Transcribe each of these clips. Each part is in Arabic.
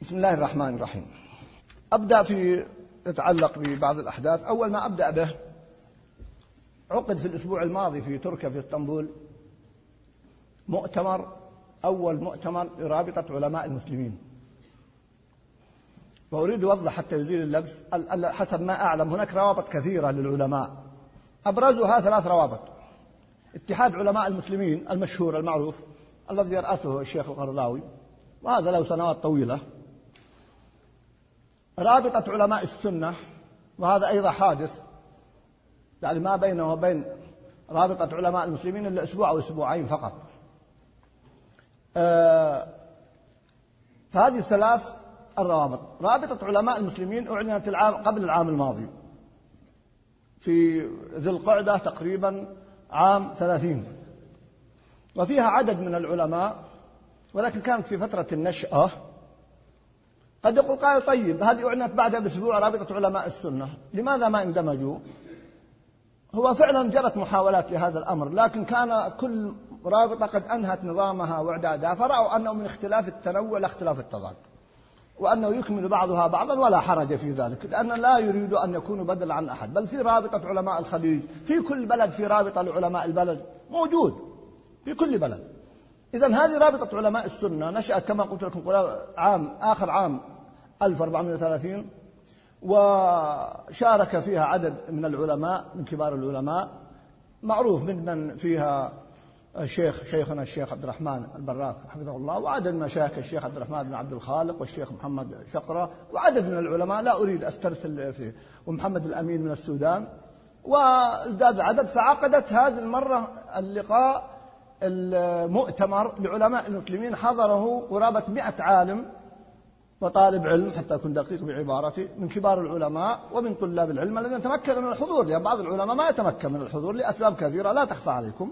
بسم الله الرحمن الرحيم. أبدأ في يتعلق ببعض الأحداث. أول ما أبدأ به، عقد في الأسبوع الماضي في تركيا في اسطنبول أول مؤتمر لرابطة علماء المسلمين، وأريد أوضح حتى يزيل اللبس. حسب ما أعلم هناك روابط كثيرة للعلماء، أبرزها 3 روابط: اتحاد علماء المسلمين المشهور المعروف الذي يرأسه الشيخ القرضاوي، وهذا له سنوات طويلة. رابطة علماء السنة، وهذا أيضا حادث، يعني ما بينه وبين رابطة علماء المسلمين إلا أسبوع أو أسبوعين فقط. فهذه 3 الروابط. رابطة علماء المسلمين أعلنت قبل العام الماضي في ذي القعدة تقريبا عام 30، وفيها عدد من العلماء، ولكن كانت في فترة النشأة. قد يقول قائل: طيب هذه أعلنت بعدها بأسبوع رابطة علماء السنة، لماذا ما اندمجوا؟ هو فعلا جرت محاولات لهذا الأمر، لكن كان كل رابطة قد أنهت نظامها وإعدادها، فرأوا أنه من اختلاف التنوع لا اختلاف التضاد، وأنه يكمل بعضها بعضا ولا حرج في ذلك، لأن لا يريد أن يكونوا بدلا عن أحد. بل في رابطة علماء الخليج، في كل بلد في رابطة لعلماء البلد، موجود في كل بلد. إذن هذه رابطة علماء السنة نشأت كما قلت لكم آخر عام 1430، وشارك فيها عدد من العلماء، من كبار العلماء معروف، من فيها شيخنا الشيخ عبد الرحمن البراك حفظه الله، وعدد من مشايخ الشيخ عبد الرحمن بن عبد الخالق والشيخ محمد شقرة، وعدد من العلماء لا أريد أسترسل فيه، ومحمد الأمين من السودان، وازداد العدد. فعقدت هذه المرة اللقاء المؤتمر لعلماء المسلمين، حضره قرابة 100 عالم وطالب علم، حتى أكون دقيق بعبارتي، من كبار العلماء ومن طلاب العلم الذين تمكنوا من الحضور، لأن بعض العلماء ما يتمكن من الحضور لأسباب كثيرة لا تخفى عليكم.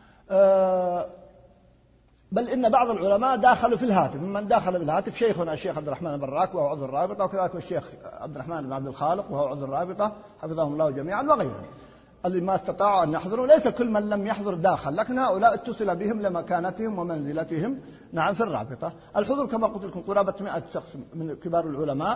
بل إن بعض العلماء داخلوا في الهاتف. ممن داخل بالهاتف شيخنا الشيخ عبد الرحمن البراك وهو عضو الرابطة، وكذلك الشيخ عبد الرحمن بن عبد الخالق وهو عضو الرابطة حفظهم الله جميعا، وغيرهم اللي ما استطاعوا أن يحضروا. ليس كل من لم يحضر داخل، لكن هؤلاء اتصل بهم لمكانتهم ومنزلتهم نعم في الرابطة. الحضور كما قلت لكم قرابة 100 شخص من كبار العلماء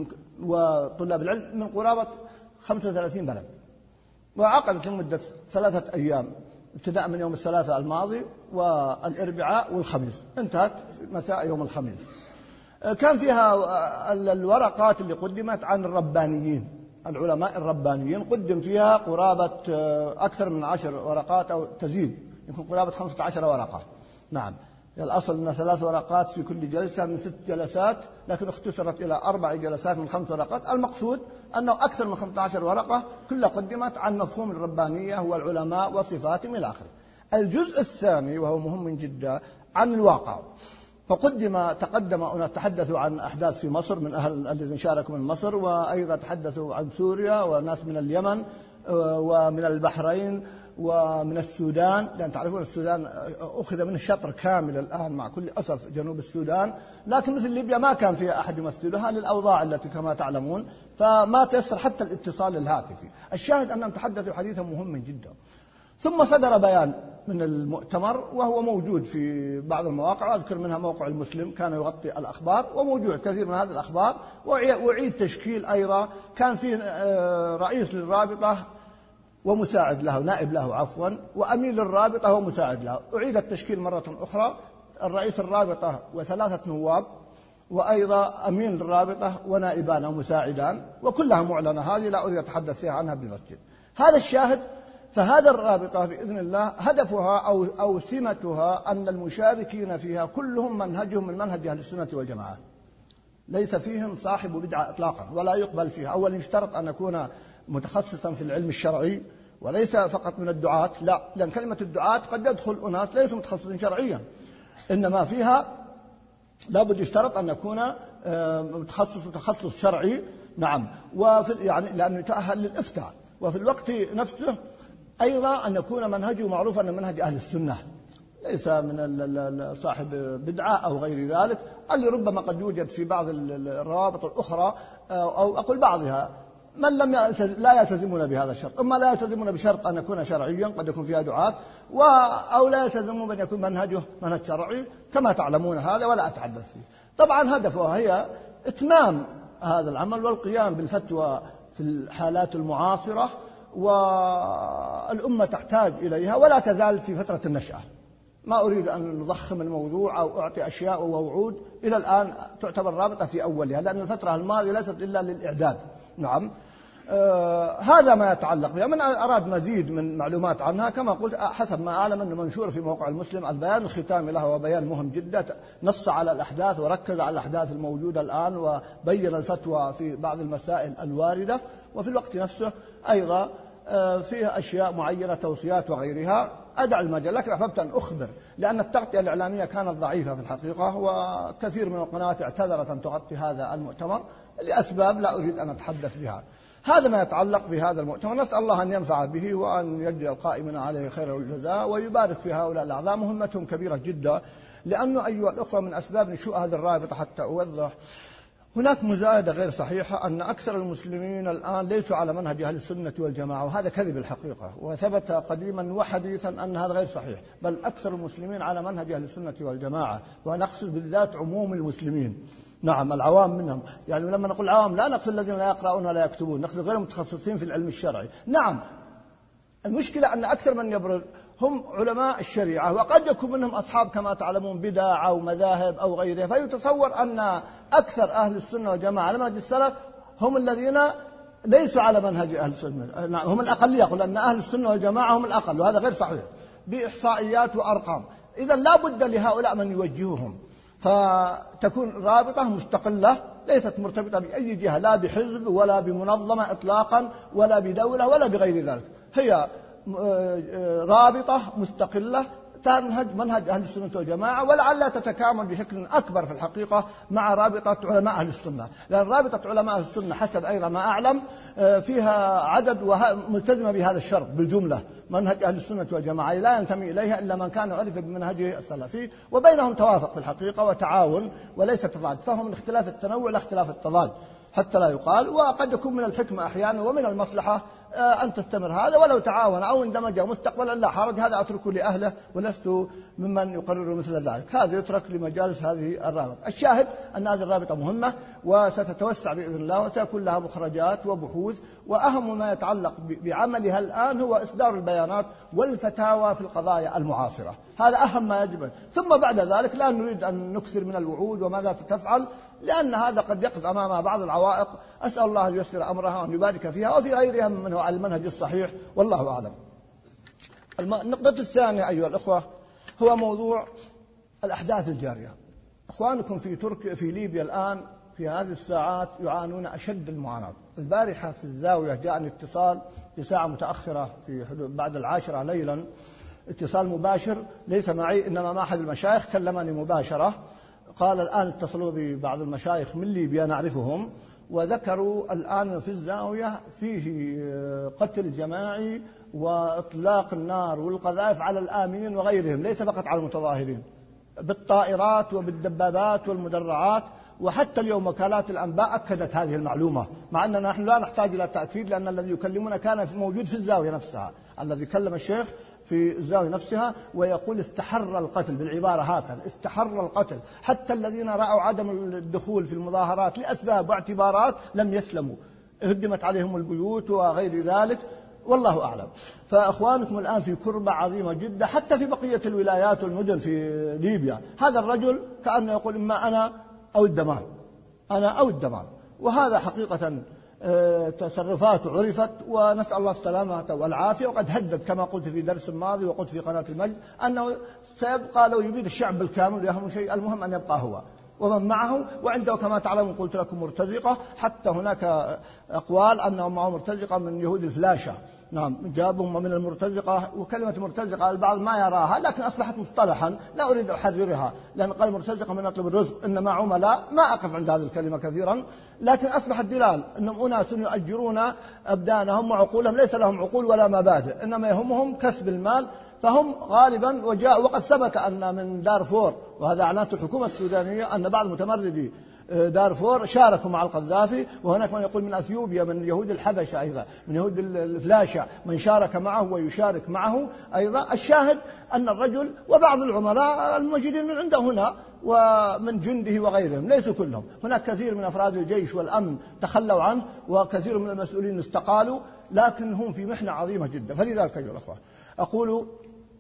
وطلاب العلم من قرابة 35 بلد، وعقدت لمدة 3 أيام، ابتداء من يوم الثلاثاء الماضي والأربعاء والخميس، انتهت مساء يوم الخميس. كان فيها الورقات اللي قدمت عن الربانيين، العلماء الربانيين، قدم فيها قرابة أكثر من 10 ورقات أو تزيد، يمكن قرابة 15 ورقة. نعم، الأصل أن 3 ورقات في كل جلسة من 6 جلسات، لكن اختصرت إلى 4 جلسات من 5 ورقات. المقصود أنه أكثر من 15 ورقة كلها قدمت عن مفهوم الربانية والعلماء وصفاتهم إلى آخره. الجزء الثاني وهو مهم جدا عن الواقع، تقدم تحدثوا عن أحداث في مصر من أهل الذين شاركوا من مصر، وأيضا تحدثوا عن سوريا وناس من اليمن ومن البحرين ومن السودان، لأن تعرفون السودان أخذ منه شطر كامل الآن مع كل أسف جنوب السودان، لكن مثل ليبيا ما كان فيها أحد يمثلها للأوضاع التي كما تعلمون، فما تيسر حتى الاتصال الهاتفي. الشاهد أنهم تحدثوا حديثا مهما جدا. ثم صدر بيان من المؤتمر وهو موجود في بعض المواقع، أذكر منها موقع المسلم كان يغطي الأخبار، وموجود كثير من هذه الأخبار، وأعيد تشكيل أيضا. كان فيه رئيس للرابطة ومساعد له، نائب له عفوا، وأمين للرابطة ومساعد له. أعيد التشكيل مرة أخرى، الرئيس الرابطة و3 نواب، وأيضا أمين للرابطة ونائبان أو مساعدان، وكلها معلنة. هذه لا أريد أتحدث فيها عنها بالمسجد. هذا الشاهد. فهذا الرابطة بإذن الله هدفها أو سمتها أن المشاركين فيها كلهم منهجهم من منهج أهل السنة والجماعة، ليس فيهم صاحب بدعة إطلاقا ولا يقبل فيها. أولا يشترط أن يكون متخصصا في العلم الشرعي، وليس فقط من الدعاة، لا، لأن كلمة الدعاة قد يدخل أناس ليسوا متخصصين شرعيا، إنما فيها لابد يشترط أن يكون تخصص شرعي. نعم، يعني لأنه يتأهل للإفتاء، وفي الوقت نفسه أيضا أن يكون منهجه معروفا أن منهج أهل السنة، ليس من صاحب بدعة أو غير ذلك، اللي ربما قد يوجد في بعض الروابط الأخرى أو أقول بعضها من لا يلتزمون بهذا الشرط. أما لا يلتزمون بشرط أن يكون شرعيا، قد يكون فيها دعاة، أو لا يلتزمون بأن يكون منهجه منهج شرعي كما تعلمون هذا ولا أتحدث فيه. طبعا هدفها هي إتمام هذا العمل والقيام بالفتوى في الحالات المعاصرة، والأمة تحتاج إليها ولا تزال في فترة النشأة. ما أريد أن نضخم الموضوع أو أعطي أشياء ووعود إلى الآن تعتبر رابطة في أولها، لأن الفترة الماضية ليست إلا للإعداد. نعم. هذا ما يتعلق بها. من أراد مزيد من معلومات عنها كما قلت حسب ما أعلم أنه منشور في موقع المسلم البيان الختامي له، وبيان مهم جدا نص على الأحداث وركز على الأحداث الموجودة الآن وبين الفتوى في بعض المسائل الواردة، وفي الوقت نفسه أيضا فيها أشياء معينة توصيات وغيرها. أدع المجال، لكن أحببت أن أخبر لأن التغطية الإعلامية كانت ضعيفة في الحقيقة، وكثير من القنوات اعتذرت أن تغطي هذا المؤتمر لأسباب لا أريد أن أتحدث بها. هذا ما يتعلق بهذا المؤتمر. نسأل الله أن ينفع به وأن يجزي القائمين عليه خير الجزاء ويبارك في هؤلاء الأعضاء. مهمتهم كبيرة جدا، لأنه أيها الأخوة من أسباب نشوء هذه الرابطة حتى أوضح هناك مزايدة غير صحيحة أن أكثر المسلمين الآن ليسوا على منهج أهل السنة والجماعة، وهذا كذب الحقيقة، وثبت قديما وحديثا أن هذا غير صحيح، بل أكثر المسلمين على منهج أهل السنة والجماعة، ونقصد بالذات عموم المسلمين. نعم، العوام منهم، يعني لما نقول عوام لا نقصد الذين لا يقرؤون ولا يكتبون، نقصد غير متخصصين في العلم الشرعي. نعم، المشكلة أن أكثر من يبرز هم علماء الشريعة، وقد يكون منهم أصحاب كما تعلمون بدع أو مذاهب أو غيرها، فيتصور أن أكثر أهل السنة والجماعة على منهج السلف هم الذين ليسوا على منهج أهل السنة، هم الأقلية، يقول أن أهل السنة والجماعة هم الأقل، وهذا غير صحيح بإحصائيات وأرقام. إذا لا بد لهؤلاء من يوجههم، فتكون رابطة مستقلة ليست مرتبطة بأي جهة، لا بحزب ولا بمنظمة إطلاقا ولا بدولة ولا بغير ذلك، هي رابطة مستقلة تنهج منهج أهل السنة والجماعة، ولعل تتكامل بشكل أكبر في الحقيقة مع رابطة علماء أهل السنة، لأن رابطة علماء أهل السنة حسب أيضا ما أعلم فيها عدد ملتزمة بهذا الشرط بالجملة، منهج أهل السنة والجماعة لا ينتمي إليها إلا من كان عرف بمنهجه السلفي، وبينهم توافق في الحقيقة وتعاون وليس تضاد، فهم من اختلاف التنوع لا اختلاف التضاد حتى لا يقال. وقد يكون من الحكمة أحيانا ومن المصلحة أن تستمر هذا، ولو تعاون أو اندمج مستقبلا لا حرج، هذا أتركه لأهله ولست ممن يقرر مثل ذلك، هذا يترك لمجالس هذه الرابطة. الشاهد أن هذه الرابطة مهمة وستتوسع بإذن الله، وسيكون لها مخرجات وبحوث، وأهم ما يتعلق بعملها الآن هو إصدار البيانات والفتاوى في القضايا المعاصرة، هذا أهم ما يجب. ثم بعد ذلك لا نريد أن نكثر من الوعود وماذا ستفعل، لأن هذا قد يقف أمام بعض العوائق، أسأل الله أن ييسر أمرها وأن يبارك فيها وفي غيرها من على المنهج الصحيح، والله أعلم. النقطة الثانية أيها الأخوة هو موضوع الأحداث الجارية. أخوانكم في ليبيا الآن في هذه الساعات يعانون أشد المعاناة. البارحة في الزاوية جاءني اتصال بساعة متأخرة في حدود بعد 10 ليلا، اتصال مباشر ليس معي إنما مع أحد المشايخ، كلمني مباشرة قال الآن اتصلوا ببعض المشايخ من ليبيا نعرفهم، وذكروا الآن في الزاوية فيه قتل جماعي وإطلاق النار والقذائف على الآمنين وغيرهم، ليس فقط على المتظاهرين، بالطائرات وبالدبابات والمدرعات. وحتى اليوم وكالات الأنباء أكدت هذه المعلومة، مع أننا نحن لا نحتاج إلى تأكيد، لأن الذي يكلمنا كان موجود في الزاوية نفسها، الذي كلم الشيخ في الزاوية نفسها ويقول استحر القتل، بالعبارة هكذا استحر القتل، حتى الذين رأوا عدم الدخول في المظاهرات لأسباب واعتبارات لم يسلموا، هدمت عليهم البيوت وغير ذلك، والله أعلم. فأخوانكم الآن في كربة عظيمة جدا حتى في بقية الولايات والمدن في ليبيا. هذا الرجل كأنه يقول إما أنا أو الدمار، أنا أو الدمار، وهذا حقيقة تصرفاته عرفت، ونسأل الله السلامة والعافية. وقد هدد كما قلت في درس ماضي وقلت في قناة المجد أنه سيبقى لو يريد الشعب بالكامل ويهم شيء، المهم أن يبقى هو ومن معه، وعنده كما تعلمون قلت لكم مرتزقة، حتى هناك أقوال أنهم معه مرتزقة من يهود الفلاشة، نعم جابهم من المرتزقة، وكلمة مرتزقة البعض ما يراها لكن أصبحت مصطلحا لا أريد أحررها، لأن قال مرتزقة من أطلب الرزق إنما عملاء، ما أقف عند هذه الكلمة كثيرا، لكن أصبحت دلال أنهم أناس يؤجرون أبدانهم وعقولهم، ليس لهم عقول ولا مبادئ، إنما يهمهم كسب المال، فهم غالبا وقد ثبت أن من دارفور، وهذا أعلنته الحكومة السودانية، أن بعض متمردي دارفور شاركوا مع القذافي، وهناك من يقول من أثيوبيا من يهود الحبشة أيضا، من يهود الفلاشة من شارك معه ويشارك معه أيضا. الشاهد أن الرجل وبعض العملاء الموجودين من عنده هنا ومن جنده وغيرهم، ليسوا كلهم، هناك كثير من أفراد الجيش والأمن تخلوا عنه، وكثير من المسؤولين استقالوا، لكن هم في محنة عظيمة جدا. فلذلك أيها الأخوة أقول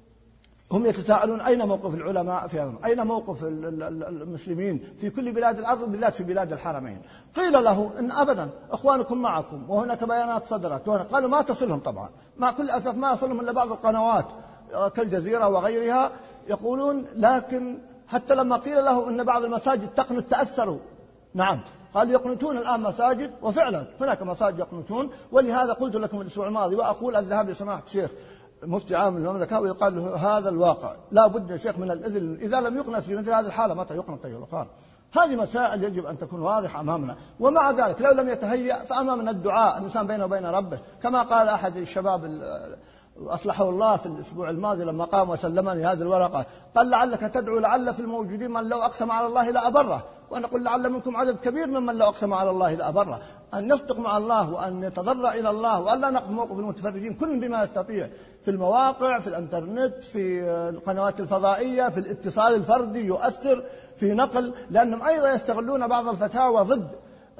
هم يتساءلون أين موقف العلماء في هذا؟ أين موقف المسلمين في كل بلاد الأرض بالذات في بلاد الحرمين؟ قيل له إن أبدا إخوانكم معكم، وهناك بيانات صدرت، قالوا ما تصلهم طبعا، مع كل أسف ما يصلهم إلا بعض القنوات كالجزيرة وغيرها يقولون، لكن حتى لما قيل له إن بعض المساجد تقنت تأثروا. نعم، قالوا يقنتون الآن مساجد، وفعلا هناك مساجد يقنتون. ولهذا قلت لكم الأسبوع الماضي وأقول الذهاب لسماحة الشيخ مفتي عام المملكة ويقال له هذا الواقع، لا بد يا شيخ من الإذن، إذا لم يقنت في مثل هذه الحالة متى يقنت أيها الأخوان؟ هذه مسائل يجب أن تكون واضحة أمامنا. ومع ذلك لو لم يتهيأ فأمامنا الدعاء، الإنسان بينه وبين ربه، كما قال أحد الشباب أصلحه الله في الأسبوع الماضي لما قام وسلمني هذه الورقة، قال لعلك تدعو لعل في الموجودين من لو أقسم على الله لأبره، وأنا أقول لعل منكم عدد كبير ممن لو أقسم على الله لأبره. أن يصدق مع الله وأن يتضرع إلى الله، وأن لا نقف موقف المتفرجين، كل بما يستطيع في المواقع، في الانترنت، في القنوات الفضائية، في الاتصال الفردي يؤثر في نقل، لأنهم أيضا يستغلون بعض الفتاوى ضد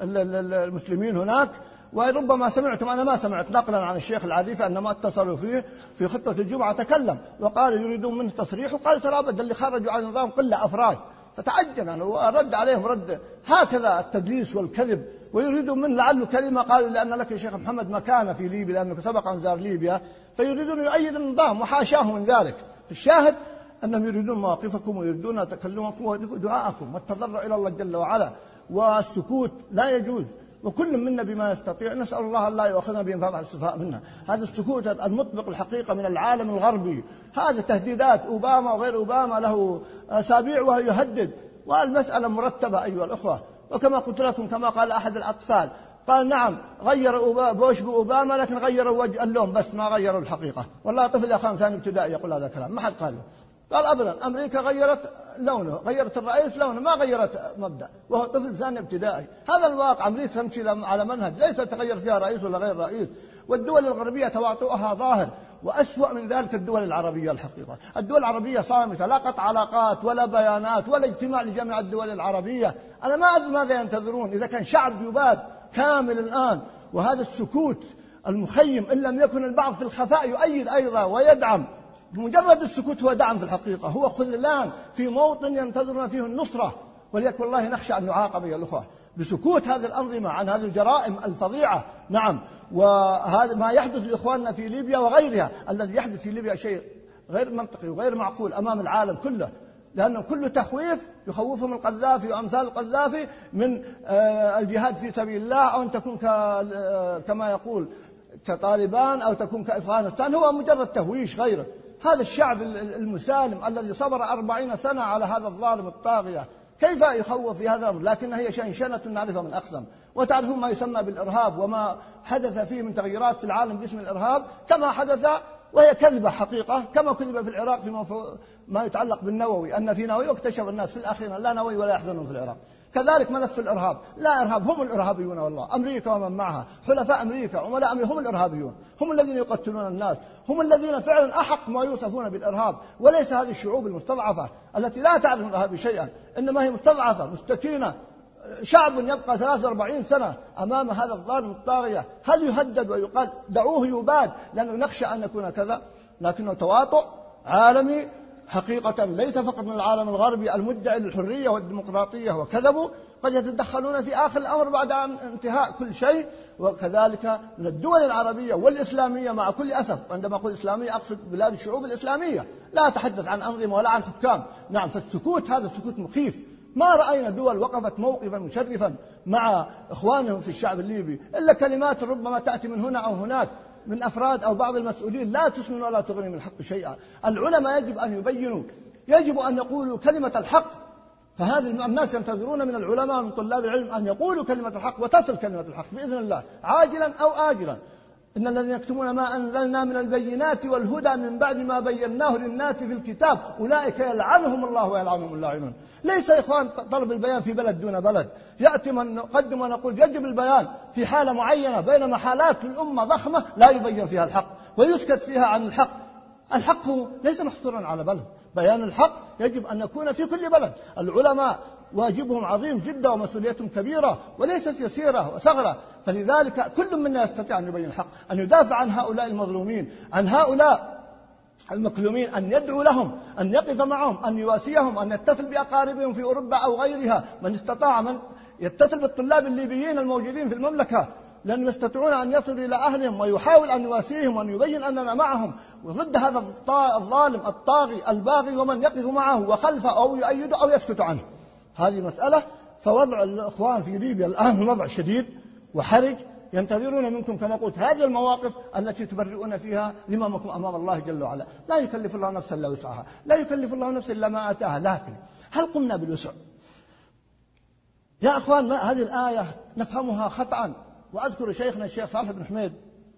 المسلمين هناك. وربما سمعتم، أنا ما سمعت نقلا عن الشيخ العريفي أنما اتصلوا فيه في خطبة الجمعة تكلم وقال يريدون منه تصريح، وقال ترى أبدا اللي خرجوا عن النظام كله أفراد، فتعجب أنا ورد عليهم رد هكذا التدليس والكذب، ويريدون منه لعله كلمة، قالوا لأن لك يا شيخ محمد مكانة في ليبيا لأنه سبق أن زار ليبيا، فيريدون يؤيد النظام وحاشاه من ذلك. الشاهد أنهم يريدون مواقفكم ويريدون تكلمكم ودعاءكم والتضرع إلى الله جل وعلا، والسكوت لا يجوز، وكل منا بما يستطيع نسأل الله لا يؤاخذنا بما السفهاء منا. هذا السكوت المطبق الحقيقة من العالم الغربي، هذه تهديدات أوباما وغير أوباما له أسابيع وهو يهدد، والمسألة مرتبة أيها الأخوة. وكما قلت لكم كما قال أحد الأطفال، قال نعم غير بوش بأوباما لكن غيروا وجه اللون بس ما غيروا الحقيقة. والله طفل يا أخوان ثاني ابتدائي يقول هذا الكلام، ما حد قال له. قال أبدا أمريكا غيرت لونه، غيرت الرئيس لونه، ما غيرت مبدأ، وهو طفل ثاني ابتدائي. هذا الواقع، أمريكا تمشي على منهج ليس تغير فيها رئيس ولا غير رئيس، والدول الغربية تواطؤها ظاهر، وأسوأ من ذلك الدول العربية. الحقيقة الدول العربية صامتة، لا قطع علاقات ولا بيانات ولا اجتماع لجميع الدول العربية. أنا ما أدري ماذا ينتظرون إذا كان شعب يباد كامل الآن، وهذا السكوت المخيم إن لم يكن البعض في الخفاء يؤيد أيضا ويدعم. بمجرد السكوت هو دعم في الحقيقة، هو خذلان في موطن ينتظرنا فيه النصرة. ولذلك والله نخشى أن نعاقب يا الأخوة بسكوت هذه الأنظمة عن هذه الجرائم الفظيعة. نعم، وهذا ما يحدث لإخواننا في ليبيا وغيرها. الذي يحدث في ليبيا شيء غير منطقي وغير معقول أمام العالم كله، لأنه كله تخويف يخوفهم القذافي وأمثال القذافي من الجهاد في سبيل الله، أو أن تكون كما يقول كطالبان أو تكون كأفغانستان. هو مجرد تهويش غيره. هذا الشعب المسالم الذي صبر 40 سنة على هذا الظالم الطاغية كيف يخوف في هذا الأمر؟ لكن هي شنشنة نعرفها من أقدم، وتعرفون ما يسمى بالإرهاب وما حدث فيه من تغييرات في العالم باسم الإرهاب كما حدث، وهي كذبة حقيقة، كما كذب في العراق في ما يتعلق بالنووي، أن في نووي، واكتشف الناس في الأخير لا نووي ولا يحزنون في العراق. كذلك ملف الإرهاب، لا إرهاب، هم الإرهابيون والله، أمريكا ومن معها حلفاء أمريكا عملاء أمريكا هم الإرهابيون، هم الذين يقتلون الناس، هم الذين فعلا أحق ما يوصفون بالإرهاب، وليس هذه الشعوب المستضعفة التي لا تعرف الإرهاب شيئا، إنما هي مستضعفة مستكينة، شعب يبقى 43 سنة أمام هذا الظالم الطاغية. هل يهدد ويقال دعوه يباد لأنه نخشى أن يكون كذا؟ لكنه تواطؤ عالمي حقيقة، ليس فقط من العالم الغربي المدعي للحرية والديمقراطية وكذبوا، قد يتدخلون في آخر الأمر بعد انتهاء كل شيء. وكذلك من الدول العربية والإسلامية مع كل أسف، عندما أقول إسلامية أقصد بلاد الشعوب الإسلامية، لا أتحدث عن أنظمة ولا عن حكام. نعم، فالسكوت هذا سكوت مخيف. ما رأينا دول وقفت موقفا مشرفا مع إخوانهم في الشعب الليبي إلا كلمات ربما تأتي من هنا أو هناك من أفراد أو بعض المسؤولين لا تسمن ولا تغني من الحق شيئا. العلماء يجب أن يبينوا، يجب أن يقولوا كلمة الحق. فهذه الناس ينتظرون من العلماء من طلاب العلم أن يقولوا كلمة الحق وتصل كلمة الحق بإذن الله عاجلا أو آجلا. إن الذين يكتمون ما أنزلنا من البينات والهدى من بعد ما بيناه للناس في الكتاب أولئك يلعنهم الله ويلعنهم اللاعنون. ليس يا إخوان طلب البيان في بلد دون بلد، يأتي من نقدم ونقول يجب البيان في حالة معينة، بينما حالات الأمة ضخمة لا يبين فيها الحق ويسكت فيها عن الحق. الحق ليس محصورا على بلد، بيان الحق يجب أن نكون في كل بلد. العلماء واجبهم عظيم جدا ومسؤوليتهم كبيرة وليست يسيرة وصغرى، فلذلك كل منا يستطيع أن يبين الحق، أن يدافع عن هؤلاء المظلومين، عن هؤلاء المكلومين، أن يدعو لهم، أن يقف معهم، أن يواسيهم، أن يتصل بأقاربهم في أوروبا أو غيرها. من استطاع من يتصل بالطلاب الليبيين الموجودين في المملكة لأنهم يستطيعون أن يصلوا إلى أهلهم، ويحاول أن يواسيهم وأن يبين أننا معهم وضد هذا الظالم الطاغي الباغي، ومن يقف معه وخلفه أو يؤيده أو يسكت عنه. هذه مسألة. فوضع الإخوان في ليبيا الآن وضع شديد وحرج، ينتظرون منكم كما قلت هذه المواقف التي تبرئون فيها ذممكم أمام الله جل وعلا. لا يكلف الله نفسا إلا وسعها، لا يكلف الله نفسا إلا ما آتاها، لكن هل قمنا بالوسع؟ يا أخوان، هذه الآية نفهمها خطأ. وأذكر شيخنا الشيخ صالح بن حميد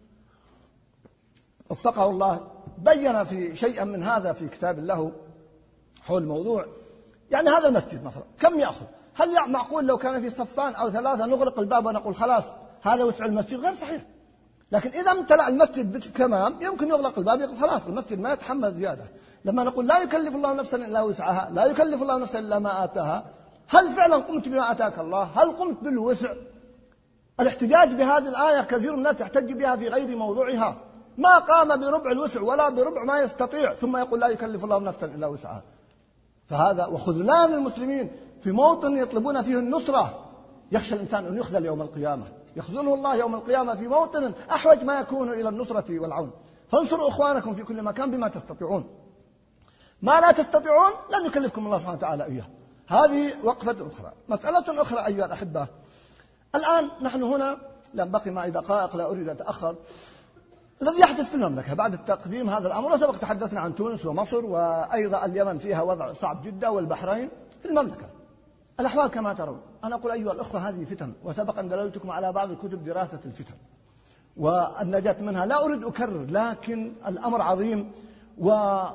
وفقه الله بين في شيئا من هذا في كتاب له حول موضوع، يعني هذا المسجد مثلا كم يأخذ؟ هل معقول لو كان في صفان أو ثلاثة نغلق الباب ونقول خلاص هذا وسع المسجد؟ غير صحيح. لكن إذا امتلأ المسجد بالكمام يمكن يغلق الباب، يقول خلاص المسجد ما يتحمل زيادة. لما نقول لا يكلف الله نفسا إلا وسعها، لا يكلف الله نفسا إلا ما آتاها، هل فعلا قمت بما آتاك الله؟ هل قمت بالوسع؟ الاحتجاج بهذه الآية كثير من الناس يحتج بها في غير موضوعها، ما قام بربع الوسع ولا بربع ما يستطيع، ثم يقول لا يكلف الله نفسا إلا وسعها. فهذا وخذلان المسلمين في موطن يطلبون فيه النصرة. يخشى الإنسان أن يخذل يوم القيامة، يخذله الله يوم القيامة في موطن أحوج ما يكون إلى النصرة والعون. فانصروا إخوانكم في كل مكان بما تستطيعون، ما لا تستطيعون لن يكلفكم الله سبحانه وتعالى إياه. هذه وقفة أخرى. مسألة أخرى أيها الأحبة، الآن نحن هنا لم بقي معي دقائق لا أريد أتأخر. الذي يحدث في المملكة بعد التقديم هذا الأمر، وسبق تحدثنا عن تونس ومصر وأيضا اليمن فيها وضع صعب جدا والبحرين. في المملكة الأحوال كما ترون. أنا أقول أيها الأخوة هذه فتن، وسبق أن دللتكم على بعض الكتب دراسة الفتن والنجاة منها، لا أريد أكرر، لكن الأمر عظيم. وهذه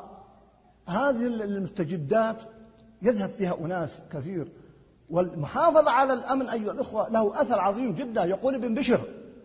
المستجدات يذهب فيها أناس كثير، والمحافظة على الأمن أيها الأخوة له أثر عظيم جدا. يقول ابن بشر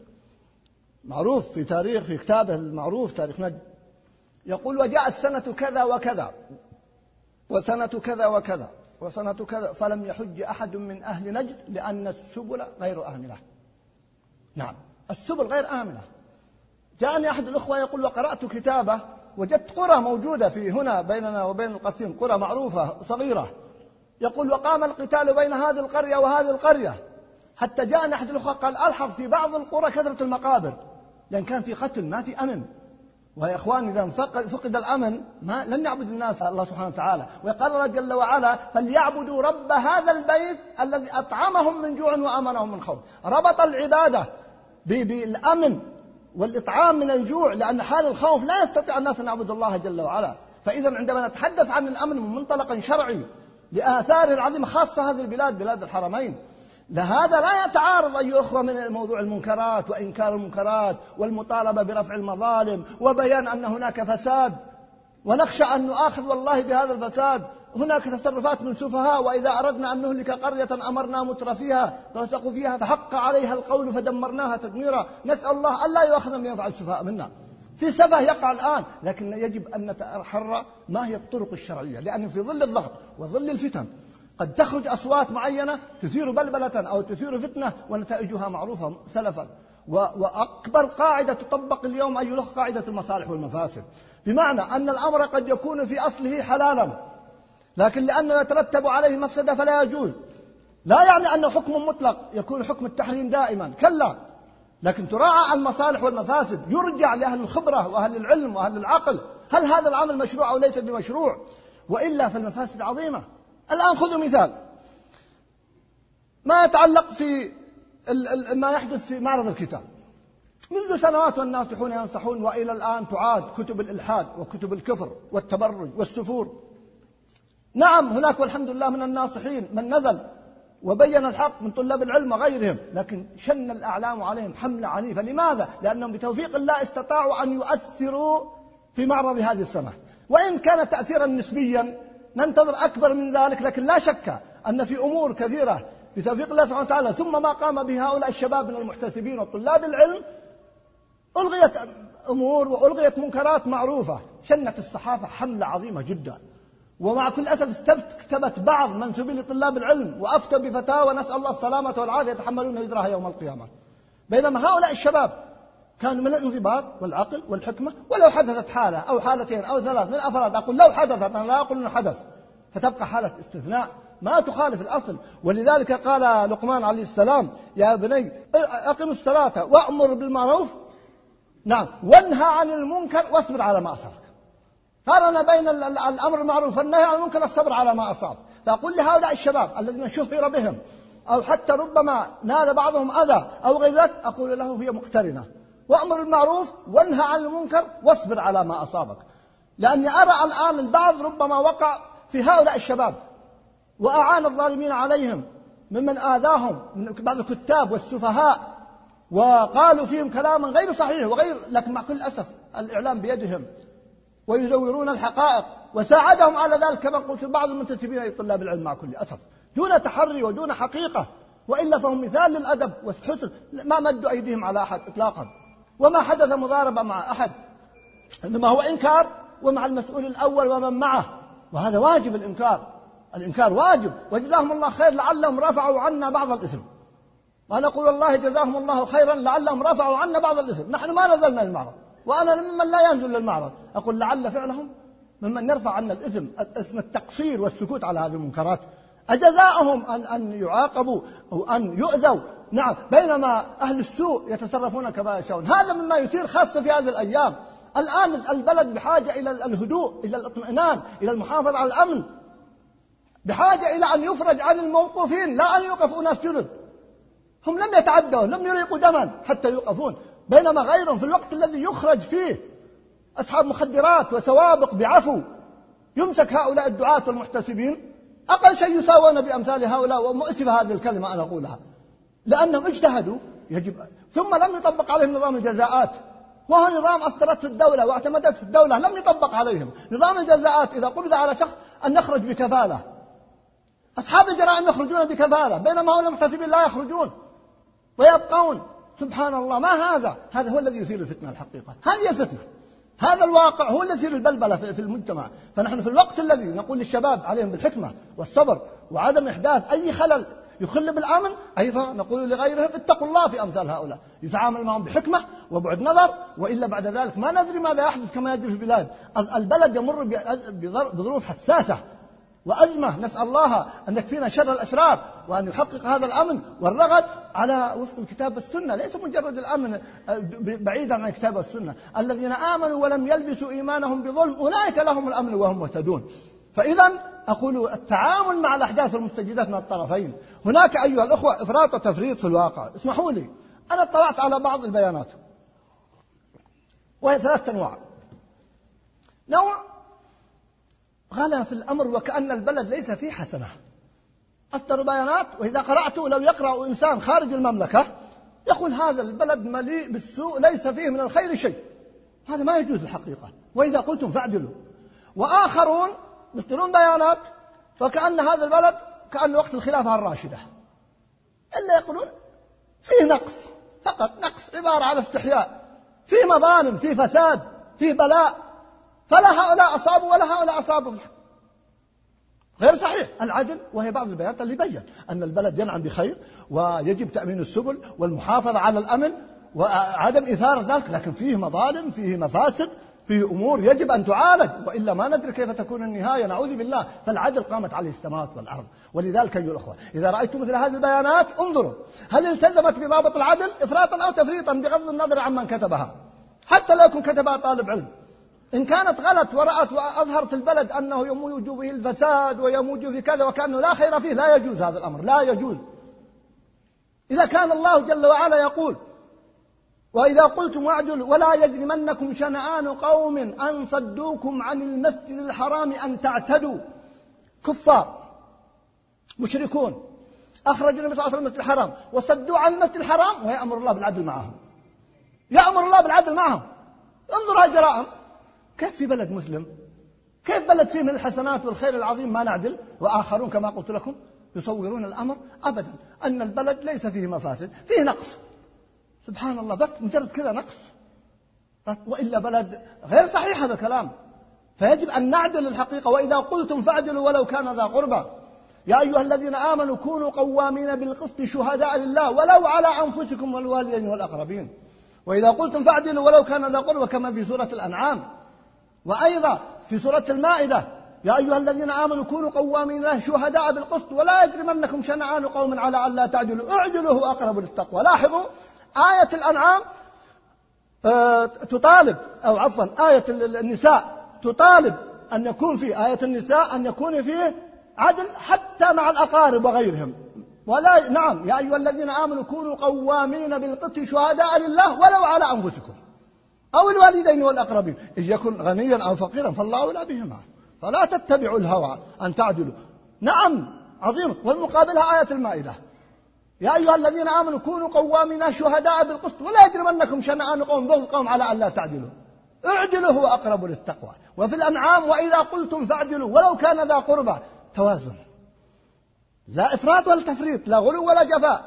معروف في كتابه المعروف تاريخ نجد، يقول وجاءت سنة كذا وكذا وسنة كذا وكذا وسنة كذا فلم يحج أحد من أهل نجد لأن السبل غير آمنة. نعم، السبل غير آمنة. جاءني أحد الأخوة يقول وقرأت كتابه، وجدت قرى موجودة في هنا بيننا وبين القصيم، قرى معروفة صغيرة، يقول وقام القتال بين هذه القرية وهذه القرية، حتى جاءني أحد الأخوة قال ألحظ في بعض القرى كثرة المقابر، لأن كان في قتل ما في أمن. ويا إخوان إذا فقد الأمن لن يعبد الناس الله سبحانه وتعالى. وقال الله جل وعلا فليعبدوا رب هذا البيت الذي أطعمهم من جوع وآمنهم من خوف. ربط العبادة بالأمن والإطعام من الجوع، لأن حال الخوف لا يستطيع الناس أن يعبدوا الله جل وعلا. فإذا عندما نتحدث عن الأمن من منطلق شرعي لآثاره العظيمة، خاصة هذه البلاد بلاد الحرمين، لهذا لا يتعارض أيها الأخوة من موضوع المنكرات وإنكار المنكرات والمطالبة برفع المظالم وبيان أن هناك فساد، ونخشى أن نؤاخذ والله بهذا الفساد. هناك تصرفات من سفهاء، وإذا أردنا أن نهلك قرية أمرنا متر فيها ففسقوا فيها فحق عليها القول فدمرناها تدميرا. نسأل الله ألا يؤاخذنا بما يفعل السفهاء منا. في سفه يقع الآن، لكن يجب أن نتحرى ما هي الطرق الشرعية، لأن في ظل الضغط وظل الفتن قد تخرج أصوات معينة تثير بلبلة أو تثير فتنة ونتائجها معروفة سلفا. وأكبر قاعدة تطبق اليوم أيها الأخوة قاعدة المصالح والمفاسد، بمعنى أن الأمر قد يكون في أصله حلالا، لكن لأنه يترتب عليه مفسدة فلا يجوز. لا يعني أنه حكم مطلق يكون حكم التحريم دائما، كلا، لكن تراعى المصالح والمفاسد، يرجع لأهل الخبرة وأهل العلم وأهل العقل، هل هذا العمل مشروع أو ليس بمشروع، وإلا فالمفاسد عظيمة. الآن خذوا مثال ما يتعلق في ما يحدث في معرض الكتاب. منذ سنوات والناصحون ينصحون، وإلى الآن تعاد كتب الإلحاد وكتب الكفر والتبرج والسفور. نعم هناك والحمد لله من الناصحين من نزل وبين الحق من طلاب العلم وغيرهم، لكن شن الأعلام عليهم حملة عنيفة. لماذا؟ لأنهم بتوفيق الله استطاعوا أن يؤثروا في معرض هذه السنة، وإن كان تأثيرا نسبيا ننتظر أكبر من ذلك، لكن لا شك أن في أمور كثيرة بتوفيق الله سبحانه وتعالى ثم ما قام به هؤلاء الشباب من المحتسبين وطلاب العلم ألغيت أمور وألغيت منكرات معروفة. شنت الصحافة حملة عظيمة جدا، ومع كل أسف استكتبت بعض منسوبين لطلاب العلم وأفتوا بفتاوى نسأل الله السلامة والعافية يتحملون وزرها يوم القيامة، بينما هؤلاء الشباب كانوا من الانضباط والعقل والحكمة. ولو حدثت حالة أو حالتين أو ثلاث من الأفراد، أقول لو حدثت، أنا لا أقول أنه حدث، فتبقى حالة استثناء ما تخالف الأصل. ولذلك قال لقمان عليه السلام: يا بني أقم الصلاة وأمر بالمعروف وانهى عن المنكر واصبر على ما أصابك. قارن بين الأمر بالمعروف والنهي عن المنكر الصبر على ما أصاب. فأقول لهؤلاء الشباب الذين شهر بهم أو حتى ربما نال بعضهم أذى أو غير ذلك، أقول له هي مقترنة: وأمر بالمعروف وانهى عن المنكر واصبر على ما أصابك. لأني أرى الآن البعض ربما وقع في هؤلاء الشباب وأعان الظالمين عليهم ممن آذاهم من بعض الكتاب والسفهاء وقالوا فيهم كلاما غير صحيح وغير، لكن مع كل الأسف الإعلام بيدهم ويزورون الحقائق، وساعدهم على ذلك كما قلت بعض المنتسبين لطلاب العلم مع كل أسف دون تحري ودون حقيقة، وإلا فهم مثال للأدب والحسن، ما مدوا أيديهم على أحد إطلاقا، وما حدث مضاربة مع أحد، إنما هو إنكار ومع المسؤول الأول ومن معه، وهذا واجب. الإنكار واجب، وجزاهم الله خير لعلهم رفعوا عنا بعض الإثم. وأنا أقول الله جزاهم الله خيرا لعلهم رفعوا عنا بعض الإثم. نحن ما نزلنا للمعرض، وأنا ممن لا ينزل للمعرض، أقول لعل فعلهم ممن يرفع عنا الإثم التقصير والسكوت على هذه المنكرات. أجزاؤهم أن يعاقبوا أو أن يؤذوا؟ نعم، بينما أهل السوء يتصرفون كما يشاءون. هذا مما يثير خاصة في هذه الأيام. الآن البلد بحاجة إلى الهدوء، إلى الاطمئنان، إلى المحافظة على الأمن، بحاجة إلى أن يفرج عن الموقوفين، لا أن يوقفوا ناس جدد. هم لم يتعدوا، لم يريقوا دما حتى يوقفون، بينما غيرهم في الوقت الذي يخرج فيه أصحاب مخدرات وسوابق بعفو يمسك هؤلاء الدعاة والمحتسبين، أقل شيء يساوون بأمثال هؤلاء. ومؤسفة هذه الكلمة أنا أقولها، لأنهم اجتهدوا يجب، ثم لم يطبق عليهم نظام الجزاءات، وهو نظام أصدرته الدولة واعتمدته الدولة، لم يطبق عليهم نظام الجزاءات. إذا قبض على شخص أن نخرج بكفالة، أصحاب الجرائم يخرجون بكفالة، بينما هؤلاء المحتسبين لا يخرجون ويبقون. سبحان الله، ما هذا؟ هذا هو الذي يثير الفتنة الحقيقة، هذه الفتنة، هذا الواقع هو الذي يثير البلبلة في المجتمع. فنحن في الوقت الذي نقول للشباب عليهم بالحكمة والصبر وعدم إحداث أي خلل يخل بالأمن، أيضا نقول لغيرهم اتقوا الله في أمثال هؤلاء، يتعامل معهم بحكمة وبعد نظر، وإلا بعد ذلك ما ندري ماذا يحدث كما يجري في البلاد. البلد يمر بظروف حساسة وأزمة، نسأل الله أن يكفينا شر الأشرار وأن يحقق هذا الأمن والرغد على وفق الكتاب والسنة، ليس مجرد الأمن بعيدا عن الكتاب والسنة. الذين آمنوا ولم يلبسوا إيمانهم بظلم أولئك لهم الأمن وهم مهتدون. فإذا أقول التعامل مع الأحداث والمستجدات من الطرفين. هناك أيها الأخوة إفراط وتفريط في الواقع. اسمحوا لي، أنا اطلعت على بعض البيانات وهي 3 أنواع. نوع غلا في الأمر وكأن البلد ليس فيه حسنة، أصدر بيانات، وإذا قرأته لو يقرأ إنسان خارج المملكة يقول هذا البلد مليء بالسوء ليس فيه من الخير شيء. هذا ما يجوز الحقيقة، وإذا قلتم فاعدلوا. وآخرون يصدرون بيانات وكأن هذا البلد كأن وقت الخلافة الراشدة، إلا يقولون فيه نقص، فقط نقص، عبارة على استحياء، فيه مظالم، فيه فساد، فيه بلاء، فلا هؤلاء أصابوا ولا هؤلاء أصابوا. غير صحيح. العدل، وهي بعض البيانات اللي بيّن أن البلد ينعم بخير ويجب تأمين السبل والمحافظة على الأمن وعدم إثارة ذلك، لكن فيه مظالم، فيه مفاسد، فيه أمور يجب أن تعالج، وإلا ما ندري كيف تكون النهاية، نعوذ بالله. فالعدل قامت عليه السماوات والأرض. ولذلك أيها الأخوة إذا رأيتم مثل هذه البيانات انظروا هل التزمت بضابط العدل إفراطا أو تفريطا، بغض النظر عمن كتبها، حتى لا يكون كتبها طالب علم. إن كانت غلط ورأت وأظهرت البلد أنه يموج به الفساد ويموج في كذا وكأنه لا خير فيه، لا يجوز هذا الأمر، لا يجوز. إذا كان الله جل وعلا يقول وإذا قلتم واعدلوا ولا يجرمنكم شنآن قوم أن صدوكم عن المسجد الحرام أن تعتدوا، كفار مشركون أخرجوا النبي صلى الله عليه وسلم المسجد الحرام وصدوا عن المسجد الحرام، ويأمر الله بالعدل معهم، يأمر الله بالعدل معهم. انظروا الجرائم كيف في بلد مسلم، كيف بلد فيه من الحسنات والخير العظيم ما نعدل، وآخرون كما قلت لكم يصورون الأمر أبدا أن البلد ليس فيه مفاسد، فيه نقص. سبحان الله، بس مجرد كذا نقص، وإلا بلد غير صحيح هذا الكلام. فيجب أن نعدل الحقيقة. وإذا قلتم فاعدلوا ولو كان ذا قربى. يا أيها الذين آمنوا كونوا قوامين بالقسط شهداء لله ولو على أنفسكم والوالدين والأقربين. وإذا قلتم فاعدلوا ولو كان ذا قربى كما في سورة الأنعام. وأيضا في سورة المائدة يا أيها الذين آمنوا كونوا قوامين له شهداء بالقسط ولا يجرمنكم شنآن قوم على ألا تعدلوا اعدلوا هو أقرب للتقوى. لاحظوا آية الأنعام تطالب، أو عفوا آية النساء تطالب أن يكون في آية النساء أن يكون فيه عدل حتى مع الأقارب وغيرهم. ولا نعم يا أيها الذين آمنوا كونوا قوامين بالقسط شهداء لله ولو على أنفسكم أو الوالدين والأقربين إذ يكن غنيا أو فقيرا فالله أولى بهما فلا تتبعوا الهوى أن تعدلوا. نعم عظيم. والمقابلها آية المائدة يا أيها الذين آمنوا كونوا قوامين شهداء بالقسط ولا يجرمنكم شنآن قوم بغض قوم على ألا تعدلوا اعدلوا هو أقرب للتقوى. وفي الأنعام وإذا قلتم فاعدلوا ولو كان ذا قربى. توازن، لا إفراط ولا تفريط، لا غلو ولا جفاء،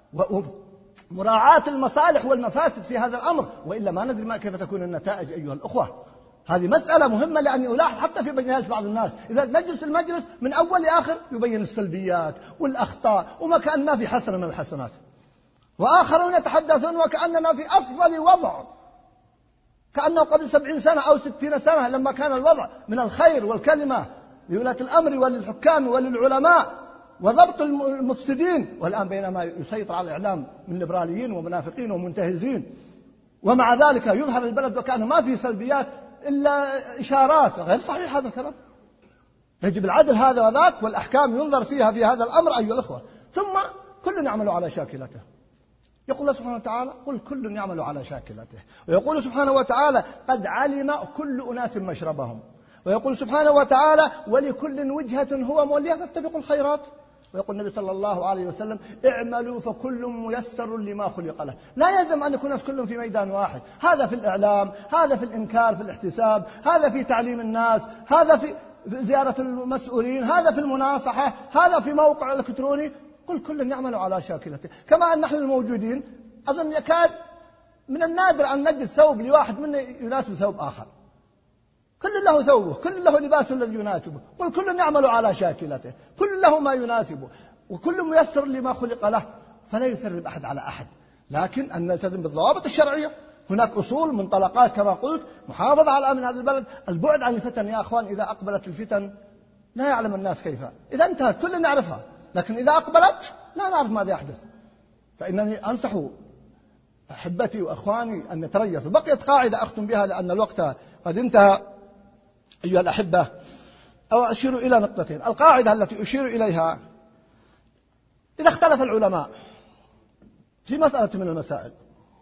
مراعاة المصالح والمفاسد في هذا الأمر، وإلا ما ندري كيف تكون النتائج أيها الأخوة. هذه مسألة مهمة لأن يلاحظ حتى في بينات بعض الناس إذا نجلس المجلس من أول لآخر يبين السلبيات والأخطاء وما كأن ما في حسنة من الحسنات، وآخرون يتحدثون وكأننا في أفضل وضع، كأنه قبل 70 سنة أو 60 سنة لما كان الوضع من الخير والكلمة لولاة الأمر وللحكام وللعلماء وضبط المفسدين، والآن بينما يسيطر على الإعلام من ليبراليين ومنافقين ومنتهزين، ومع ذلك يظهر البلد وكأنه ما في سلبيات إلا إشارات. غير صحيح هذا الكلام. يجب العدل هذا وذاك والأحكام ينظر فيها في هذا الأمر أيها الأخوة. ثم كل يعمل على شاكلته. يقول الله سبحانه وتعالى قل كل يعمل على شاكلته. ويقول سبحانه وتعالى قد علم كل أناس مشربهم. ويقول سبحانه وتعالى ولكل وجهة هو موليها فاستبقوا الخيرات. ويقول النبي صلى الله عليه وسلم اعملوا فكل ميسر لما خلق له. لا يلزم أن يكون الناس كلهم في ميدان واحد. هذا في الإعلام، هذا في الإنكار في الاحتساب، هذا في تعليم الناس، هذا في زيارة المسؤولين، هذا في المناصحة، هذا في موقع إلكتروني. قل كل يعمل على شاكلته. كما أن نحن الموجودين أظن يكاد من النادر أن نجد ثوب لواحد منا يناسب ثوب آخر. كل له ثوبه، كل له لباسه الذي يناسبه. قل كل يعمل على شاكلته، كل له ما يناسبه، وكل ميسر لما خلق له. فلا يثرب أحد على أحد، لكن أن نلتزم بالضوابط الشرعية. هناك أصول منطلقات كما قلت، محافظة على أمن هذا البلد، البعد عن الفتن يا أخوان. إذا أقبلت الفتن لا يعلم الناس كيف، إذا انتهت كلنا نعرفها، لكن إذا أقبلت لا نعرف ماذا يحدث. فإنني أنصح أحبتي وأخواني أن نتريثوا. بقيت قاعدة أختم بها لأن الوقت قد انتهى أيها الأحبة، أو أشير إلى نقطتين. القاعدة التي أشير إليها إذا اختلف العلماء في مسألة من المسائل،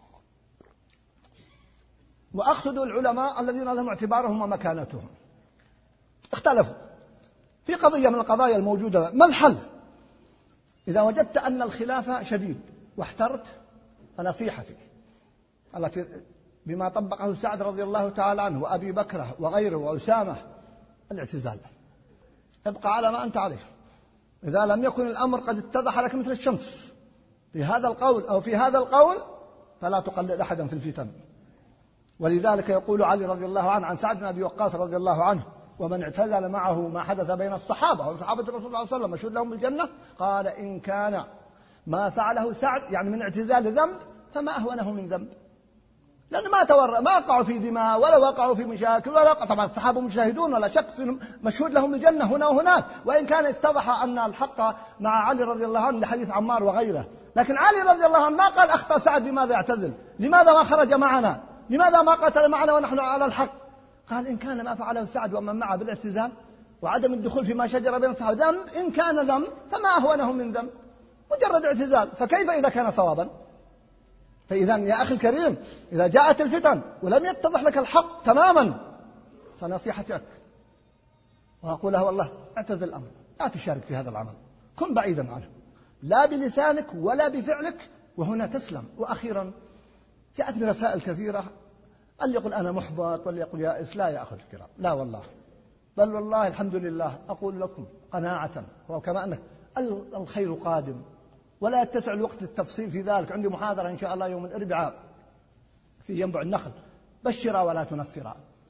وأقصد العلماء الذين لهم اعتبارهم ومكانتهم، اختلفوا في قضية من القضايا الموجودة، ما الحل؟ إذا وجدت أن الخلاف شديد واحترت، فنصيحتي التي بما طبقه سعد رضي الله تعالى عنه وأبي بكر وغيره وأسامة، الاعتزال. ابقى على ما أنت عليه. إذا لم يكن الأمر قد اتضح لك مثل الشمس في هذا القول أو في هذا القول، فلا تقلد أحدا في الفتن. ولذلك يقول علي رضي الله عنه عن سعد بن أبي وقاص رضي الله عنه ومن اعتزل معه ما حدث بين الصحابة وصحابة الرسول صلى الله عليه وسلم مشهود لهم بالجنة، قال إن كان ما فعله سعد يعني من اعتزال ذنب فما أهونه من ذنب، لأن ما وقعوا في دماء ولا وقعوا في مشاكل ولا وقع. طبعا الصحابة مشاهدون ولا شك مشهود لهم بالجنة هنا وهناك، وإن كان اتضح أن الحق مع علي رضي الله عنه لحديث عمار وغيره. لكن علي رضي الله عنه ما قال أخطأ سعد لماذا يعتزل، لماذا ما خرج معنا، لماذا ما قاتل معنا ونحن على الحق. قال إن كان ما فعله سعد ومن معه بالاعتزال وعدم الدخول فيما شجر بين الصحابة ذنب، إن كان ذنب فما أهونه من ذنب، مجرد اعتزال، فكيف إذا كان صوابا؟ فإذا يا أخي الكريم إذا جاءت الفتن ولم يتضح لك الحق تماما، فنصيحتي لك وأقولها والله اعتزل الأمر، لا تشارك في هذا العمل، كن بعيدا عنه لا بلسانك ولا بفعلك، وهنا تسلم. وأخيرا جاءتني رسائل كثيرة، اللي يقول أنا محبط واللي يقول يائس. لا يا أخي الكرام، لا والله، بل والله الحمد لله أقول لكم قناعة وكما أنك الخير قادم، ولا يتسع الوقت للتفصيل في ذلك. عندي محاضرة إن شاء الله يوم الأربعاء في ينبع النخل، بشرا ولا تنفرا.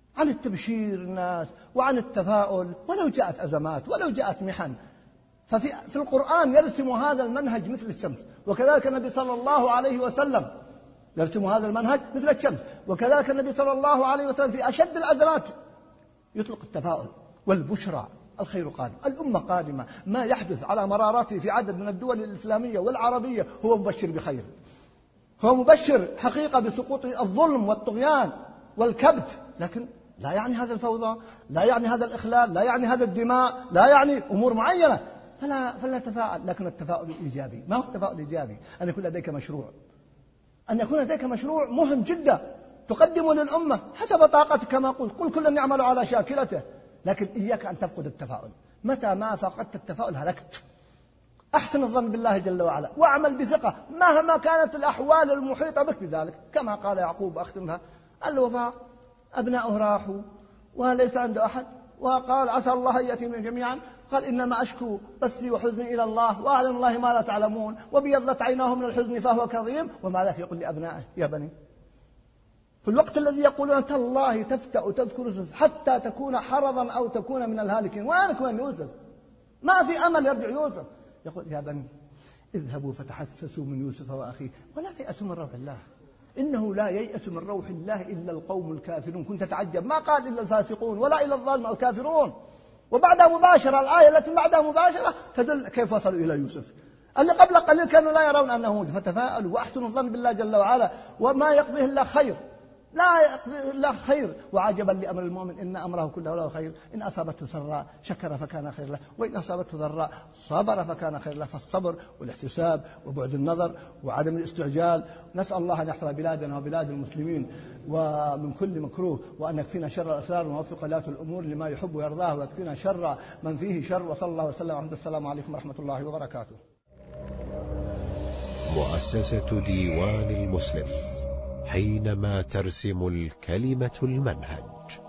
عن التبشير الناس وعن التفاؤل، ولو جاءت أزمات ولو جاءت محن. ففي القرآن يرسم هذا المنهج مثل الشمس، وكذلك النبي صلى الله عليه وسلم يرسم هذا المنهج مثل الشمس، وكذلك النبي صلى الله عليه وسلم في أشد الأزمات يطلق التفاؤل والبشرى، الخير قادم، الأمة قادمة. ما يحدث على مرارته في عدد من الدول الإسلامية والعربية هو مبشر بخير، هو مبشر حقيقة بسقوط الظلم والطغيان والكبت، لكن لا يعني هذا الفوضى، لا يعني هذا الإخلال، لا يعني هذا الدماء، لا يعني أمور معينة. فلا نتفاءل، لكن التفاؤل الإيجابي. ما هو التفاؤل الإيجابي؟ أن يكون لديك مشروع، أن يكون لديك مشروع مهم جدا تقدمه للأمة حسب طاقتك كما قلت، قل كل يعمل على شاكلته، لكن إياك أن تفقد التفاؤل. متى ما فقدت التفاؤل هلكت. أحسن الظن بالله جل وعلا، واعمل بثقة مهما كانت الأحوال المحيطة بك بذلك، كما قال يعقوب أختمها: الوفاء أبناؤه راحوا وليس عنده أحد، وقال: عسى الله أن يأتيهم جميعا. قال: إنما أشكو بثي وحزني إلى الله وأعلم الله ما لا تعلمون، وبيضت عيناه من الحزن فهو كظيم. ومع ذلك يقول لأبنائه: يا بني، في الوقت الذي يقولون تالله تفتأ تذكر يوسف حتى تكون حرضا أو تكون من الهالكين، وينك من يوسف، ما في أمل يرجع يوسف، يقول: يا بني اذهبوا فتحسسوا من يوسف وأخيه ولا تيأسوا من روح الله، إنه لا ييأس من روح الله إلا القوم الكافرون. كنت تتعجب، ما قال إلا الفاسقون ولا إلا الظالم أو الكافرون. وبعدها مباشرة الآية التي بعدها مباشرة تدل كيف وصلوا إلى يوسف. اللي قبل قليل كانوا لا يرون أنه موجود، فتفاءلوا وأحسنوا الظن بالله جل وعلا، وما يقضيه إلا خير، لا يقضي إلا خير. وعجبا لأمر المؤمن إن أمره كله له خير، إن أصابته سراء شكر فكان خير له، وإن أصابته ضراء صبر فكان خير له. فالصبر والاحتساب وبعد النظر وعدم الاستعجال. نسأل الله أن يحفظ بلادنا وبلاد المسلمين ومن كل مكروه، وأن يكفينا شر الأسرار ويوفق ولاة الأمور لما يحب ويرضاه، ويكفينا شر من فيه شر. وصلى الله وسلم على السلام عليكم ورحمة الله وبركاته. مؤسسة ديوان المسلم حينما ترسم الكلمة المنهج.